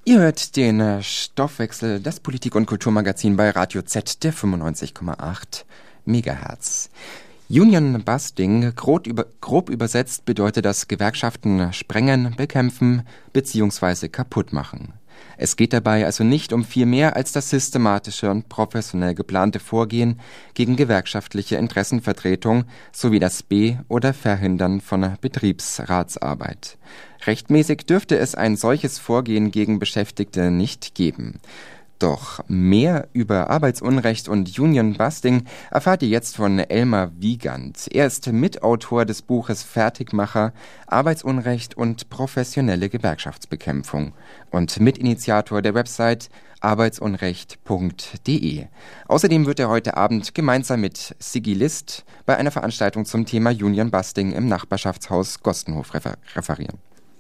Ihr hört den Stoffwechsel, das Politik- und Kulturmagazin bei Radio Z, der 95,8 Megahertz. Union Busting, grob übersetzt, bedeutet das Gewerkschaften sprengen, bekämpfen bzw. kaputt machen. Es geht dabei also nicht um viel mehr als das systematische und professionell geplante Vorgehen gegen gewerkschaftliche Interessenvertretung sowie das Be- oder Verhindern von Betriebsratsarbeit. Rechtmäßig dürfte es ein solches Vorgehen gegen Beschäftigte nicht geben. Doch mehr über Arbeitsunrecht und Union Busting erfahrt ihr jetzt von Elmar Wiegand. Er ist Mitautor des Buches Fertigmacher, Arbeitsunrecht und professionelle Gewerkschaftsbekämpfung und Mitinitiator der Website arbeitsunrecht.de. Außerdem wird er heute Abend gemeinsam mit Sigi List bei einer Veranstaltung zum Thema Union Busting im Nachbarschaftshaus Gostenhof referieren.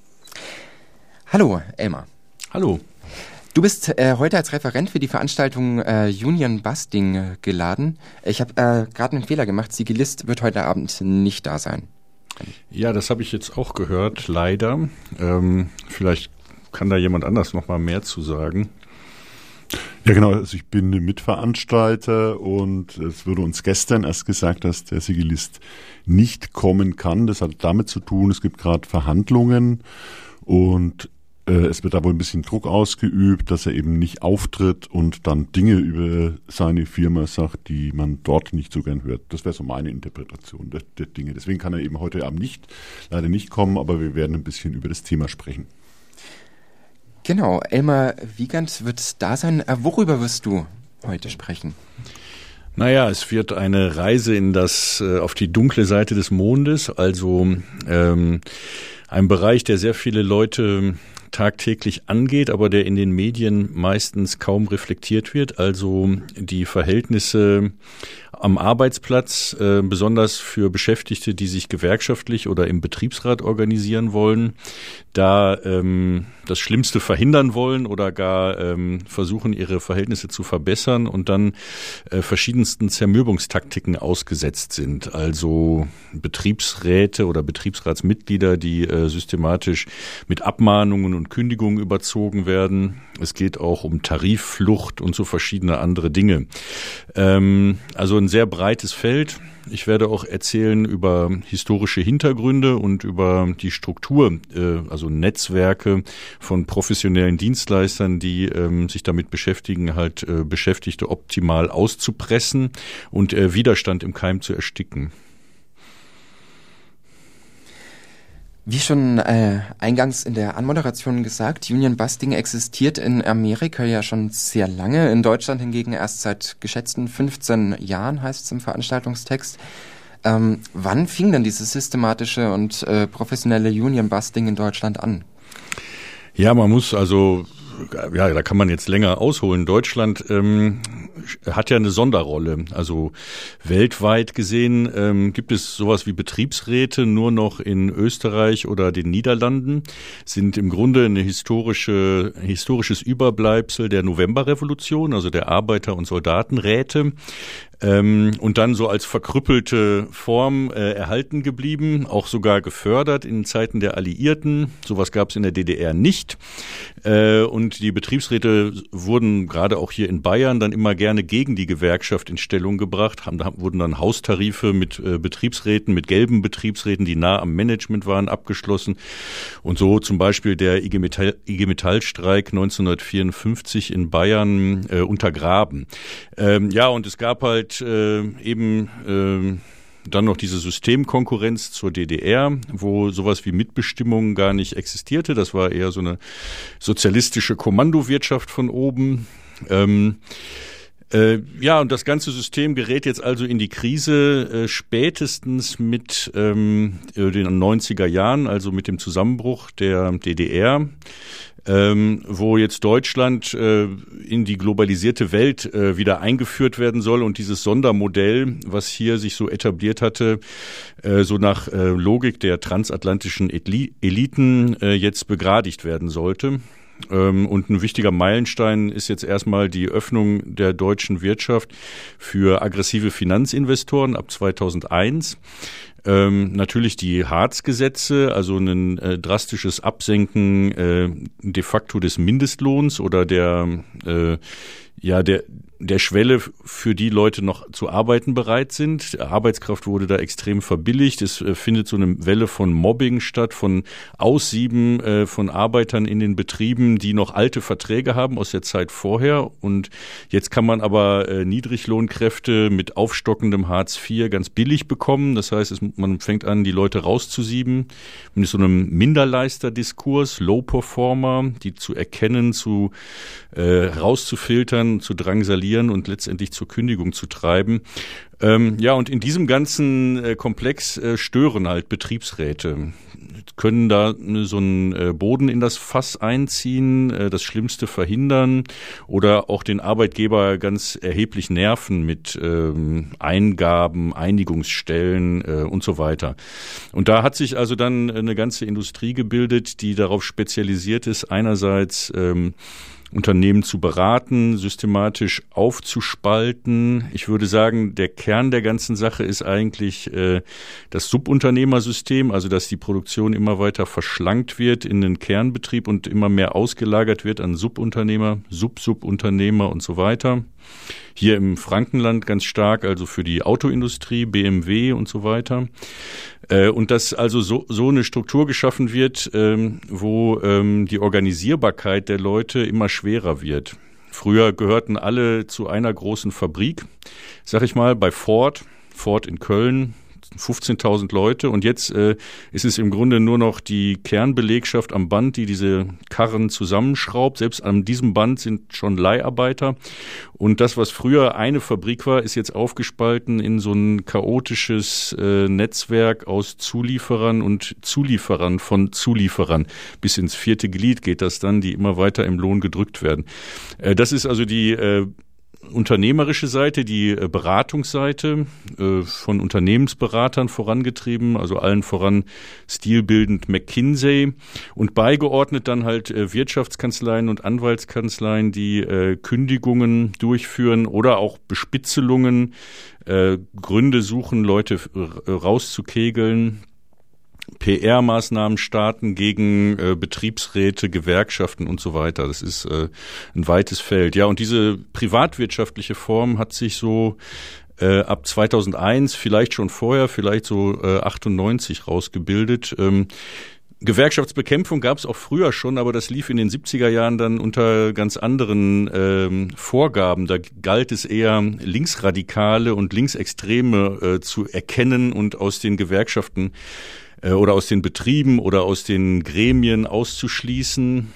Hallo, Elmar. Hallo. Du bist heute als Referent für die Veranstaltung Union Busting geladen. Ich habe gerade einen Fehler gemacht. Sigi List wird heute Abend nicht da sein. Ja, das habe ich jetzt auch gehört, leider. Vielleicht kann da jemand anders noch mal mehr zu sagen. Ja, genau. Also ich bin Mitveranstalter und es wurde uns gestern erst gesagt, dass der Sigi List nicht kommen kann. Das hat damit zu tun, es gibt gerade Verhandlungen und es wird da wohl ein bisschen Druck ausgeübt, dass er eben nicht auftritt und dann Dinge über seine Firma sagt, die man dort nicht so gern hört. Das wäre so meine Interpretation der Dinge. Deswegen kann er eben heute Abend leider nicht kommen, aber wir werden ein bisschen über das Thema sprechen. Genau, Elmar Wiegand wird da sein. Worüber wirst du heute sprechen? Naja, es wird eine Reise auf die dunkle Seite des Mondes, also ein Bereich, der sehr viele Leute tagtäglich angeht, aber der in den Medien meistens kaum reflektiert wird, also die Verhältnisse am Arbeitsplatz, besonders für Beschäftigte, die sich gewerkschaftlich oder im Betriebsrat organisieren wollen, da das Schlimmste verhindern wollen oder gar versuchen, ihre Verhältnisse zu verbessern und dann verschiedensten Zermürbungstaktiken ausgesetzt sind. Also Betriebsräte oder Betriebsratsmitglieder, die systematisch mit Abmahnungen und Kündigungen überzogen werden. Es geht auch um Tarifflucht und so verschiedene andere Dinge. Also ein sehr breites Feld. Ich werde auch erzählen über historische Hintergründe und über die Struktur, also Netzwerke von professionellen Dienstleistern, die sich damit beschäftigen, halt Beschäftigte optimal auszupressen und Widerstand im Keim zu ersticken. Wie schon eingangs in der Anmoderation gesagt, Union Busting existiert in Amerika ja schon sehr lange, in Deutschland hingegen erst seit geschätzten 15 Jahren, heißt es im Veranstaltungstext. Wann fing denn dieses systematische und professionelle Union Busting in Deutschland an? Ja, da kann man jetzt länger ausholen. Deutschland hat ja eine Sonderrolle. Also weltweit gesehen gibt es sowas wie Betriebsräte nur noch in Österreich oder den Niederlanden, sind im Grunde ein historisches Überbleibsel der Novemberrevolution, also der Arbeiter- und Soldatenräte. Und dann so als verkrüppelte Form erhalten geblieben, auch sogar gefördert in Zeiten der Alliierten. Sowas gab es in der DDR nicht. Und die Betriebsräte wurden gerade auch hier in Bayern dann immer gerne gegen die Gewerkschaft in Stellung gebracht, wurden dann Haustarife mit Betriebsräten, mit gelben Betriebsräten, die nah am Management waren, abgeschlossen. Und so zum Beispiel der IG Metall-Streik 1954 in Bayern untergraben. Und es gab halt dann noch diese Systemkonkurrenz zur DDR, wo sowas wie Mitbestimmung gar nicht existierte. Das war eher so eine sozialistische Kommandowirtschaft von oben. Und das ganze System gerät jetzt also in die Krise spätestens mit den 90er Jahren, also mit dem Zusammenbruch der DDR. Wo jetzt Deutschland in die globalisierte Welt wieder eingeführt werden soll und dieses Sondermodell, was hier sich so etabliert hatte, so nach Logik der transatlantischen Eliten jetzt begradigt werden sollte. Und ein wichtiger Meilenstein ist jetzt erstmal die Öffnung der deutschen Wirtschaft für aggressive Finanzinvestoren ab 2001. Natürlich die Hartz-Gesetze, also ein drastisches Absenken de facto des Mindestlohns oder der Schwelle, für die Leute noch zu arbeiten bereit sind. Arbeitskraft wurde da extrem verbilligt. Es findet so eine Welle von Mobbing statt, von Aussieben von Arbeitern in den Betrieben, die noch alte Verträge haben aus der Zeit vorher. Und jetzt kann man aber Niedriglohnkräfte mit aufstockendem Hartz IV ganz billig bekommen. Das heißt, man fängt an, die Leute rauszusieben. Mit so einem Minderleisterdiskurs, Low-Performer, die zu erkennen, rauszufiltern, zu drangsalieren und letztendlich zur Kündigung zu treiben. Und in diesem ganzen Komplex stören halt Betriebsräte. Können da so einen Boden in das Fass einziehen, das Schlimmste verhindern oder auch den Arbeitgeber ganz erheblich nerven mit Eingaben, Einigungsstellen und so weiter. Und da hat sich also dann eine ganze Industrie gebildet, die darauf spezialisiert ist, einerseits Unternehmen zu beraten, systematisch aufzuspalten. Ich würde sagen, der Kern der ganzen Sache ist eigentlich das Subunternehmersystem, also dass die Produktion immer weiter verschlankt wird in den Kernbetrieb und immer mehr ausgelagert wird an Subunternehmer, Subunternehmer und so weiter. Hier im Frankenland ganz stark, also für die Autoindustrie, BMW und so weiter. Und dass also so eine Struktur geschaffen wird, wo die Organisierbarkeit der Leute immer schwerer wird. Früher gehörten alle zu einer großen Fabrik, sag ich mal, bei Ford in Köln, 15.000 Leute und jetzt ist es im Grunde nur noch die Kernbelegschaft am Band, die diese Karren zusammenschraubt. Selbst an diesem Band sind schon Leiharbeiter und das, was früher eine Fabrik war, ist jetzt aufgespalten in so ein chaotisches Netzwerk aus Zulieferern und Zulieferern von Zulieferern. Bis ins 4. Glied geht das dann, die immer weiter im Lohn gedrückt werden. Das ist also die unternehmerische Seite, die Beratungsseite von Unternehmensberatern vorangetrieben, also allen voran stilbildend McKinsey und beigeordnet dann halt Wirtschaftskanzleien und Anwaltskanzleien, die Kündigungen durchführen oder auch Bespitzelungen, Gründe suchen, Leute rauszukegeln. PR-Maßnahmen starten gegen Betriebsräte, Gewerkschaften und so weiter. Das ist ein weites Feld. Ja, und diese privatwirtschaftliche Form hat sich so ab 2001, vielleicht schon vorher, vielleicht so 98 rausgebildet. Gewerkschaftsbekämpfung gab es auch früher schon, aber das lief in den 70er Jahren dann unter ganz anderen Vorgaben. Da galt es eher, Linksradikale und Linksextreme zu erkennen und aus den Gewerkschaften oder aus den Betrieben oder aus den Gremien auszuschließen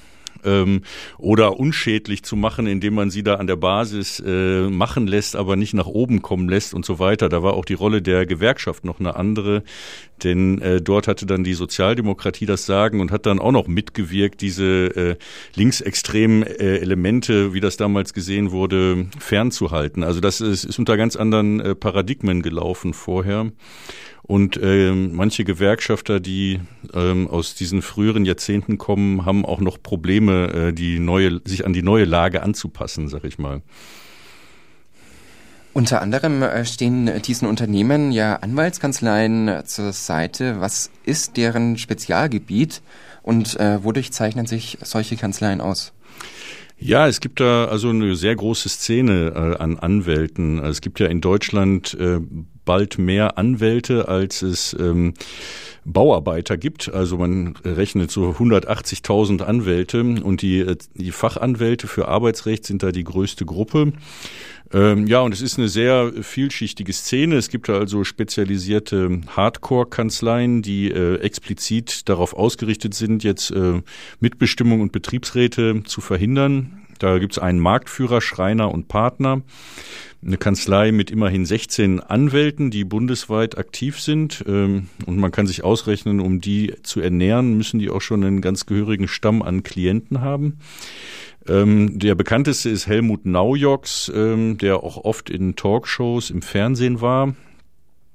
oder unschädlich zu machen, indem man sie da an der Basis machen lässt, aber nicht nach oben kommen lässt und so weiter. Da war auch die Rolle der Gewerkschaft noch eine andere, denn dort hatte dann die Sozialdemokratie das Sagen und hat dann auch noch mitgewirkt, diese linksextremen Elemente, wie das damals gesehen wurde, fernzuhalten. Also das ist unter ganz anderen Paradigmen gelaufen vorher. Und manche Gewerkschafter, die aus diesen früheren Jahrzehnten kommen, haben auch noch Probleme, sich an die neue Lage anzupassen, sag ich mal. Unter anderem stehen diesen Unternehmen ja Anwaltskanzleien zur Seite. Was ist deren Spezialgebiet und wodurch zeichnen sich solche Kanzleien aus? Ja, es gibt da also eine sehr große Szene an Anwälten. Es gibt ja in Deutschland bald mehr Anwälte, als es Bauarbeiter gibt. Also man rechnet so 180.000 Anwälte und die Fachanwälte für Arbeitsrecht sind da die größte Gruppe. Und es ist eine sehr vielschichtige Szene. Es gibt da also spezialisierte Hardcore-Kanzleien, die explizit darauf ausgerichtet sind, jetzt Mitbestimmung und Betriebsräte zu verhindern. Da gibt es einen Marktführer, Schreiner und Partner, eine Kanzlei mit immerhin 16 Anwälten, die bundesweit aktiv sind. Und man kann sich ausrechnen, um die zu ernähren, müssen die auch schon einen ganz gehörigen Stamm an Klienten haben. Der bekannteste ist Helmut Naujoks, der auch oft in Talkshows im Fernsehen war.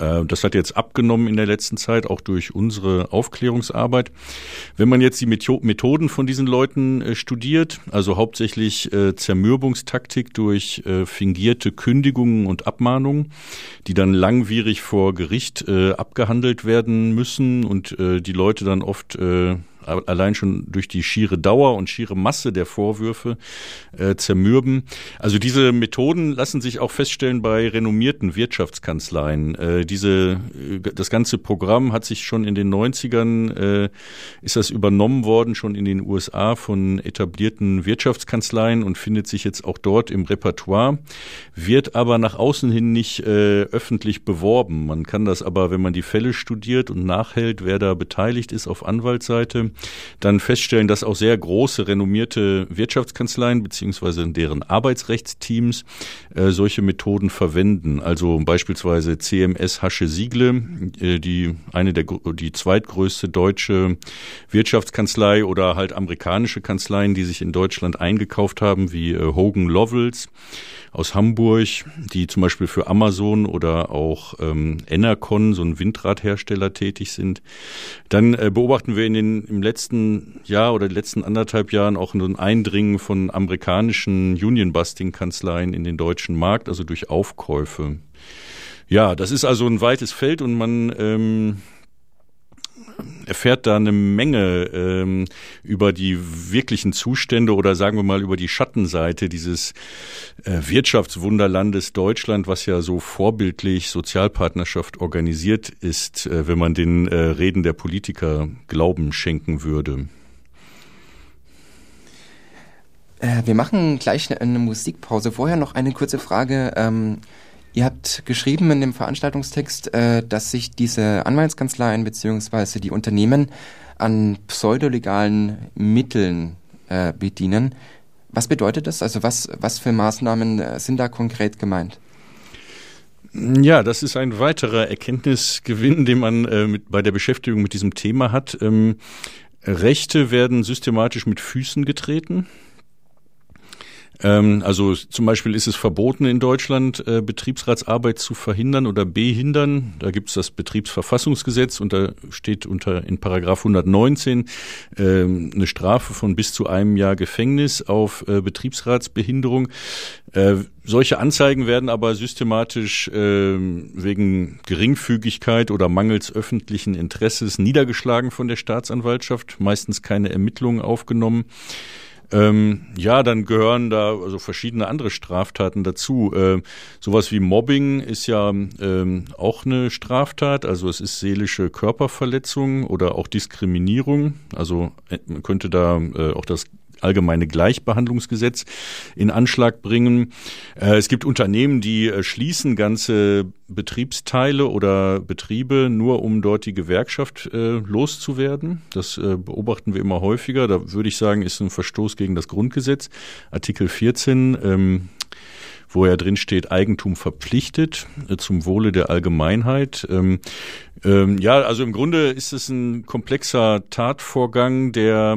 Das hat jetzt abgenommen in der letzten Zeit, auch durch unsere Aufklärungsarbeit. Wenn man jetzt die Methoden von diesen Leuten studiert, also hauptsächlich Zermürbungstaktik durch fingierte Kündigungen und Abmahnungen, die dann langwierig vor Gericht abgehandelt werden müssen und die Leute dann oft allein schon durch die schiere Dauer und schiere Masse der Vorwürfe zermürben. Also diese Methoden lassen sich auch feststellen bei renommierten Wirtschaftskanzleien. Das ganze Programm hat sich schon in den 90ern, ist das übernommen worden, schon in den USA von etablierten Wirtschaftskanzleien und findet sich jetzt auch dort im Repertoire, wird aber nach außen hin nicht öffentlich beworben. Man kann das aber, wenn man die Fälle studiert und nachhält, wer da beteiligt ist auf Anwaltsseite, dann feststellen, dass auch sehr große, renommierte Wirtschaftskanzleien beziehungsweise deren Arbeitsrechtsteams solche Methoden verwenden. Also beispielsweise CMS Hasche-Sigle, die zweitgrößte deutsche Wirtschaftskanzlei oder halt amerikanische Kanzleien, die sich in Deutschland eingekauft haben, wie Hogan Lovells aus Hamburg, die zum Beispiel für Amazon oder auch Enercon, so ein Windradhersteller, tätig sind. Dann beobachten wir im letzten Jahr oder den letzten 1,5 Jahren auch ein Eindringen von amerikanischen Union-Busting-Kanzleien in den deutschen Markt, also durch Aufkäufe. Ja, das ist also ein weites Feld und man erfährt da eine Menge über die wirklichen Zustände oder sagen wir mal über die Schattenseite dieses Wirtschaftswunderlandes Deutschland, was ja so vorbildlich Sozialpartnerschaft organisiert ist, wenn man den Reden der Politiker Glauben schenken würde. Wir machen gleich eine Musikpause. Vorher noch eine kurze Frage. Ihr habt geschrieben in dem Veranstaltungstext, dass sich diese Anwaltskanzleien bzw. die Unternehmen an pseudolegalen Mitteln bedienen. Was bedeutet das? Also was für Maßnahmen sind da konkret gemeint? Ja, das ist ein weiterer Erkenntnisgewinn, den man bei der Beschäftigung mit diesem Thema hat. Rechte werden systematisch mit Füßen getreten. Also zum Beispiel ist es verboten in Deutschland, Betriebsratsarbeit zu verhindern oder behindern. Da gibt es das Betriebsverfassungsgesetz und da steht in Paragraph 119 eine Strafe von bis zu 1 Jahr Gefängnis auf Betriebsratsbehinderung. Solche Anzeigen werden aber systematisch wegen Geringfügigkeit oder mangels öffentlichen Interesses niedergeschlagen von der Staatsanwaltschaft, meistens keine Ermittlungen aufgenommen. Dann gehören da also verschiedene andere Straftaten dazu. Sowas wie Mobbing ist ja auch eine Straftat, also es ist seelische Körperverletzung oder auch Diskriminierung. Also man könnte da auch das allgemeine Gleichbehandlungsgesetz in Anschlag bringen. Es gibt Unternehmen, die schließen ganze Betriebsteile oder Betriebe nur, um dort die Gewerkschaft loszuwerden. Das beobachten wir immer häufiger. Da würde ich sagen, ist ein Verstoß gegen das Grundgesetz. Artikel 14, wo ja drin steht, Eigentum verpflichtet zum Wohle der Allgemeinheit. Also im Grunde ist es ein komplexer Tatvorgang, der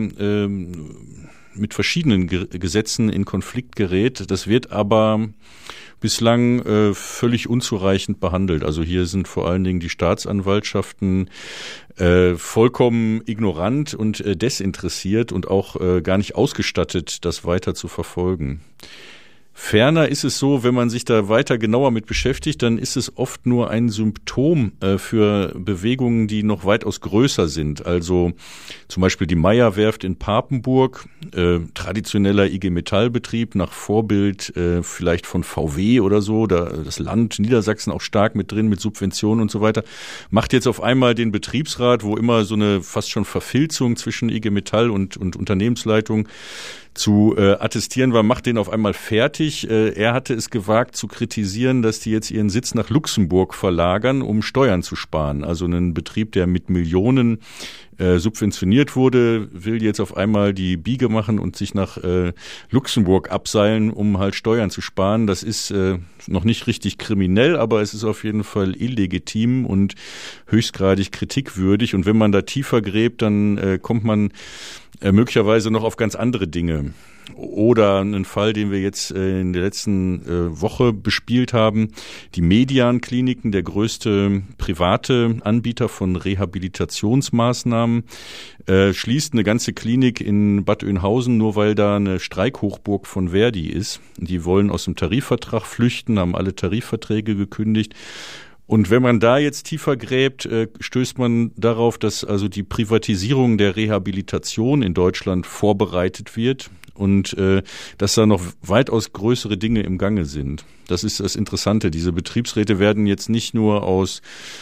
mit verschiedenen Gesetzen in Konflikt gerät. Das wird aber bislang völlig unzureichend behandelt. Also hier sind vor allen Dingen die Staatsanwaltschaften vollkommen ignorant und desinteressiert und auch gar nicht ausgestattet, das weiter zu verfolgen. Ferner ist es so, wenn man sich da weiter genauer mit beschäftigt, dann ist es oft nur ein Symptom für Bewegungen, die noch weitaus größer sind. Also zum Beispiel die Meyer-Werft in Papenburg, traditioneller IG Metall-Betrieb nach Vorbild vielleicht von VW oder so, da das Land Niedersachsen auch stark mit drin, mit Subventionen und so weiter, macht jetzt auf einmal den Betriebsrat, wo immer so eine fast schon Verfilzung zwischen IG Metall und Unternehmensleitung zu attestieren war, macht den auf einmal fertig. Er hatte es gewagt zu kritisieren, dass die jetzt ihren Sitz nach Luxemburg verlagern, um Steuern zu sparen. Also ein Betrieb, der mit Millionen subventioniert wurde, will jetzt auf einmal die Biege machen und sich nach Luxemburg abseilen, um halt Steuern zu sparen. Das ist noch nicht richtig kriminell, aber es ist auf jeden Fall illegitim und höchstgradig kritikwürdig. Und wenn man da tiefer gräbt, dann kommt man möglicherweise noch auf ganz andere Dinge. Oder einen Fall, den wir jetzt in der letzten Woche bespielt haben. Die Median-Kliniken, der größte private Anbieter von Rehabilitationsmaßnahmen, schließt eine ganze Klinik in Bad Oeynhausen, nur weil da eine Streikhochburg von Verdi ist. Die wollen aus dem Tarifvertrag flüchten, haben alle Tarifverträge gekündigt. Und wenn man da jetzt tiefer gräbt, stößt man darauf, dass also die Privatisierung der Rehabilitation in Deutschland vorbereitet wird und dass da noch weitaus größere Dinge im Gange sind. Das ist das Interessante. Diese Betriebsräte werden jetzt nicht nur aus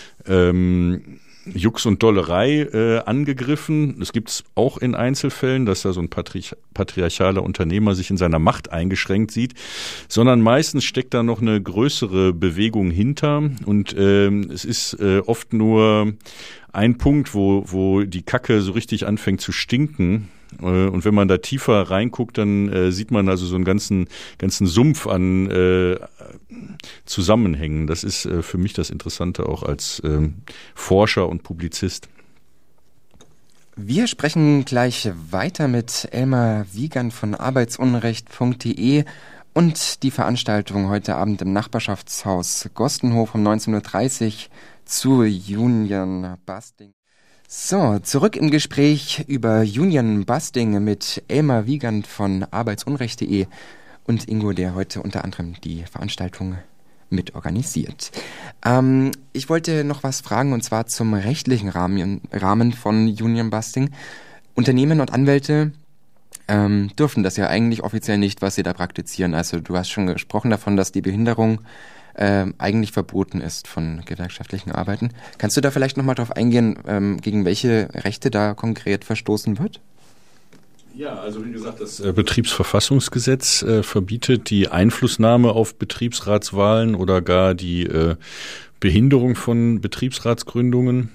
Jux und Dollerei angegriffen. Das gibt's auch in Einzelfällen, dass da so ein patriarchaler Unternehmer sich in seiner Macht eingeschränkt sieht, sondern meistens steckt da noch eine größere Bewegung hinter und es ist oft nur ein Punkt, wo die Kacke so richtig anfängt zu stinken. Und wenn man da tiefer reinguckt, dann sieht man also so einen ganzen Sumpf an Zusammenhängen. Das ist für mich das Interessante auch als Forscher und Publizist. Wir sprechen gleich weiter mit Elmar Wiegand von arbeitsunrecht.de und die Veranstaltung heute Abend im Nachbarschaftshaus Gostenhof um 19.30 Uhr zu Union Busting. So, zurück im Gespräch über Union Busting mit Elmar Wiegand von arbeitsunrecht.de und Ingo, der heute unter anderem die Veranstaltung mitorganisiert. Ich wollte noch was fragen, und zwar zum rechtlichen Rahmen von Union Busting. Unternehmen und Anwälte dürfen das ja eigentlich offiziell nicht, was sie da praktizieren. Also du hast schon gesprochen davon, dass die Behinderung eigentlich verboten ist von gewerkschaftlichen Arbeiten. Kannst du da vielleicht nochmal drauf eingehen, gegen welche Rechte da konkret verstoßen wird? Ja, also wie gesagt, das Betriebsverfassungsgesetz verbietet die Einflussnahme auf Betriebsratswahlen oder gar die Behinderung von Betriebsratsgründungen.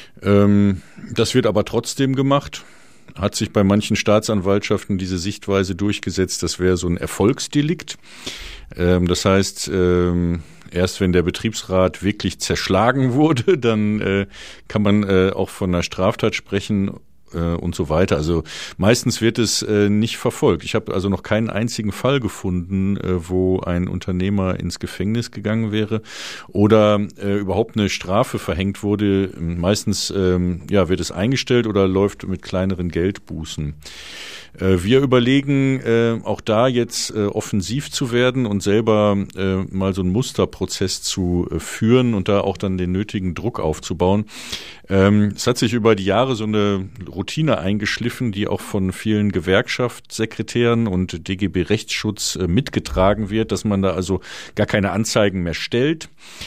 Das wird aber trotzdem gemacht. Hat sich bei manchen Staatsanwaltschaften diese Sichtweise durchgesetzt, das wäre so ein Erfolgsdelikt. Das heißt, erst wenn der Betriebsrat wirklich zerschlagen wurde, dann kann man auch von einer Straftat sprechen und so weiter. Also meistens wird es nicht verfolgt. Ich habe also noch keinen einzigen Fall gefunden, wo ein Unternehmer ins Gefängnis gegangen wäre oder überhaupt eine Strafe verhängt wurde. Meistens wird es eingestellt oder läuft mit kleineren Geldbußen. Wir überlegen, auch da jetzt offensiv zu werden und selber mal so einen Musterprozess zu führen und da auch dann den nötigen Druck aufzubauen. Es hat sich über die Jahre so eine Routine eingeschliffen, die auch von vielen Gewerkschaftssekretären und DGB Rechtsschutz mitgetragen wird, dass man da also gar keine Anzeigen mehr stellt.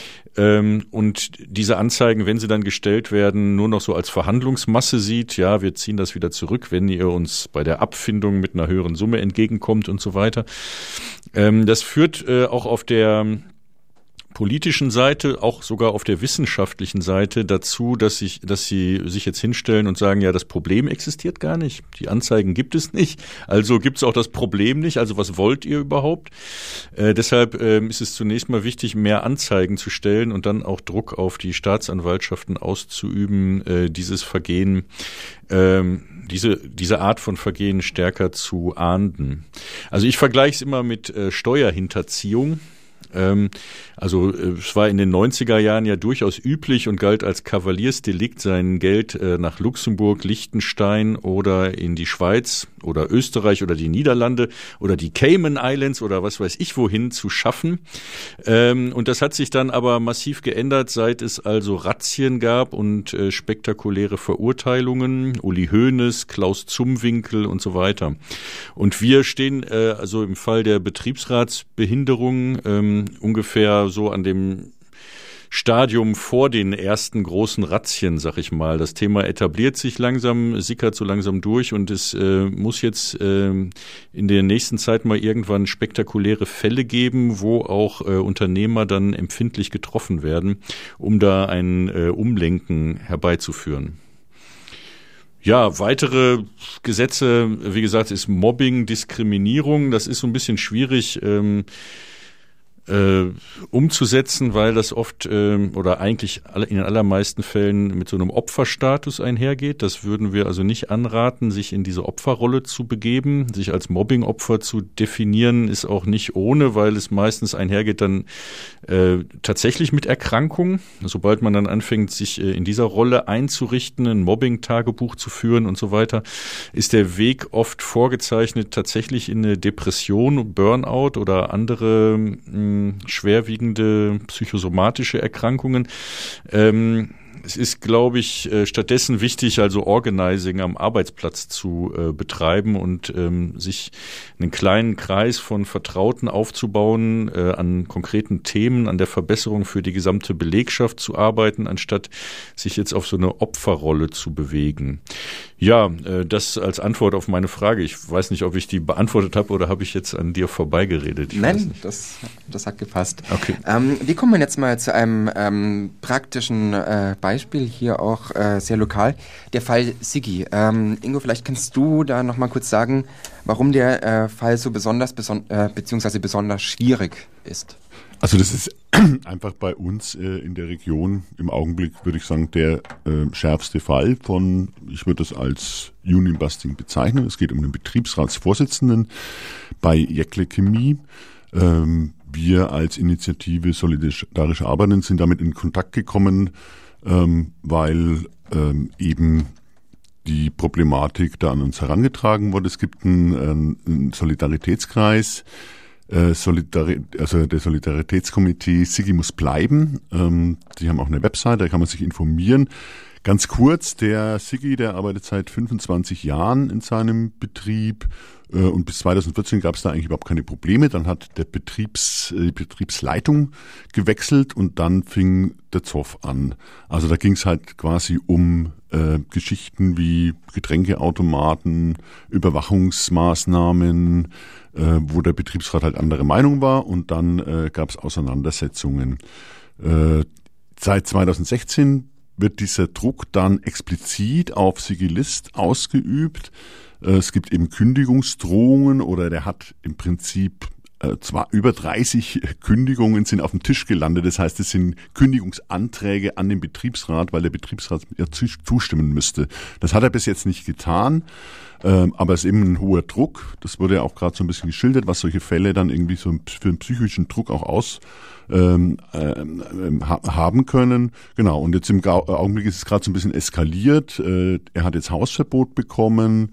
Und diese Anzeigen, wenn sie dann gestellt werden, nur noch so als Verhandlungsmasse sieht, ja, wir ziehen das wieder zurück, wenn ihr uns bei der Abfindung mit einer höheren Summe entgegenkommt und so weiter. Das führt auch auf der politischen Seite, auch sogar auf der wissenschaftlichen Seite dazu, dass sie sich jetzt hinstellen und sagen, ja, das Problem existiert gar nicht, die Anzeigen gibt es nicht, also gibt es auch das Problem nicht, also was wollt ihr überhaupt? Deshalb ist es zunächst mal wichtig, mehr Anzeigen zu stellen und dann auch Druck auf die Staatsanwaltschaften auszuüben, dieses Vergehen, diese Art von Vergehen stärker zu ahnden. Also ich vergleiche es immer mit Steuerhinterziehung. Also es war in den 90er Jahren ja durchaus üblich und galt als Kavaliersdelikt, sein Geld nach Luxemburg, Liechtenstein oder in die Schweiz oder Österreich oder die Niederlande oder die Cayman Islands oder was weiß ich wohin zu schaffen. Und das hat sich dann aber massiv geändert, seit es also Razzien gab und spektakuläre Verurteilungen, Uli Hoeneß, Klaus Zumwinkel und so weiter. Und wir stehen also im Fall der Betriebsratsbehinderung ungefähr so an dem Stadium vor den ersten großen Razzien, sag ich mal. Das Thema etabliert sich langsam, sickert so langsam durch und es muss jetzt in der nächsten Zeit mal irgendwann spektakuläre Fälle geben, wo auch Unternehmer dann empfindlich getroffen werden, um da ein Umlenken herbeizuführen. Ja, weitere Gesetze, wie gesagt, ist Mobbing, Diskriminierung. Das ist so ein bisschen schwierig. umzusetzen, weil das oft oder eigentlich in den allermeisten Fällen mit so einem Opferstatus einhergeht. Das würden wir also nicht anraten, sich in diese Opferrolle zu begeben. Sich als Mobbing-Opfer zu definieren, ist auch nicht ohne, weil es meistens einhergeht dann tatsächlich mit Erkrankungen. Sobald man dann anfängt, sich in dieser Rolle einzurichten, ein Mobbing-Tagebuch zu führen und so weiter, ist der Weg oft vorgezeichnet tatsächlich in eine Depression, Burnout oder andere schwerwiegende psychosomatische Erkrankungen. Es ist, glaube ich, stattdessen wichtig, also Organizing am Arbeitsplatz zu betreiben und sich einen kleinen Kreis von Vertrauten aufzubauen, an konkreten Themen, an der Verbesserung für die gesamte Belegschaft zu arbeiten, anstatt sich jetzt auf so eine Opferrolle zu bewegen. Ja, das als Antwort auf meine Frage. Ich weiß nicht, ob ich die beantwortet habe oder habe ich jetzt an dir vorbeigeredet? Nein, das hat gepasst. Okay. Wir kommen jetzt mal zu einem praktischen Beispiel, hier auch sehr lokal, der Fall Siggi. Ingo, vielleicht kannst du da noch mal kurz sagen, warum der Fall so besonders schwierig ist. Also das ist einfach bei uns in der Region im Augenblick, würde ich sagen, der schärfste Fall von, ich würde das als Union-Busting bezeichnen. Es geht um den Betriebsratsvorsitzenden bei Jäckle Chemie. Wir als Initiative Solidarische Arbeiten sind damit in Kontakt gekommen, weil eben die Problematik da an uns herangetragen wurde. Es gibt einen Solidaritätskreis, also der Solidaritätskomitee Siggi muss bleiben. Die haben auch eine Website, da kann man sich informieren. Ganz kurz, der Siggi, der arbeitet seit 25 Jahren in seinem Betrieb und bis 2014 gab es da eigentlich überhaupt keine Probleme. Dann hat die Betriebsleitung gewechselt und dann fing der Zoff an. Also da ging es halt quasi um Geschichten wie Getränkeautomaten, Überwachungsmaßnahmen, wo der Betriebsrat halt anderer Meinung war und dann gab es Auseinandersetzungen. Seit 2016 wird dieser Druck dann explizit auf Siggi List ausgeübt. Es gibt eben Kündigungsdrohungen oder der hat im Prinzip zwar über 30 Kündigungen sind auf dem Tisch gelandet. Das heißt, es sind Kündigungsanträge an den Betriebsrat, weil der Betriebsrat ja zustimmen müsste. Das hat er bis jetzt nicht getan. Aber es ist eben ein hoher Druck. Das wurde ja auch gerade so ein bisschen geschildert, was solche Fälle dann irgendwie so für einen psychischen Druck auch haben können. Genau. Und jetzt im Augenblick ist es gerade so ein bisschen eskaliert. Er hat jetzt Hausverbot bekommen.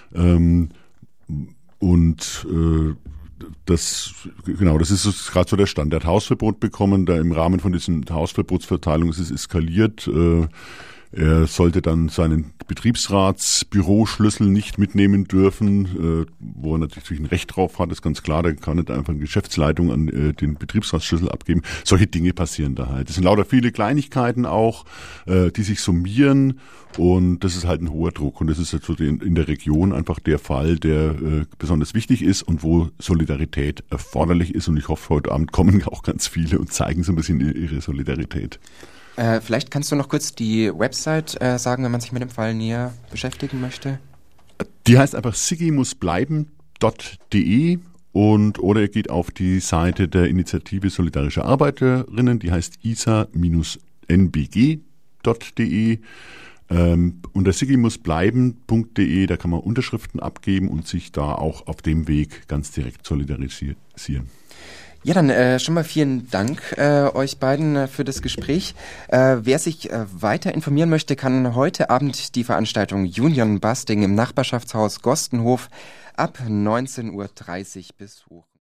Das ist gerade so der Stand. Er hat Hausverbot bekommen, da im Rahmen von diesen Hausverbotsverteilungen ist es eskaliert. Er sollte dann seinen Betriebsratsbüroschlüssel nicht mitnehmen dürfen, wo er natürlich ein Recht drauf hat, ist ganz klar. Da kann nicht einfach eine Geschäftsleitung an den Betriebsratsschlüssel abgeben. Solche Dinge passieren da halt. Das sind lauter viele Kleinigkeiten auch, die sich summieren und das ist halt ein hoher Druck. Und das ist jetzt so in der Region einfach der Fall, der besonders wichtig ist und wo Solidarität erforderlich ist. Und ich hoffe, heute Abend kommen auch ganz viele und zeigen so ein bisschen ihre Solidarität. Vielleicht kannst du noch kurz die Website sagen, wenn man sich mit dem Fall näher beschäftigen möchte. Die heißt einfach siggimussbleiben.de oder ihr geht auf die Seite der Initiative Solidarische Arbeiterinnen, die heißt isa-nbg.de. Unter siggimussbleiben.de, da kann man Unterschriften abgeben und sich da auch auf dem Weg ganz direkt solidarisieren. Ja, dann schon mal vielen Dank euch beiden für das Gespräch. Wer sich weiter informieren möchte, kann heute Abend die Veranstaltung Union Busting im Nachbarschaftshaus Gostenhof ab 19.30 Uhr besuchen.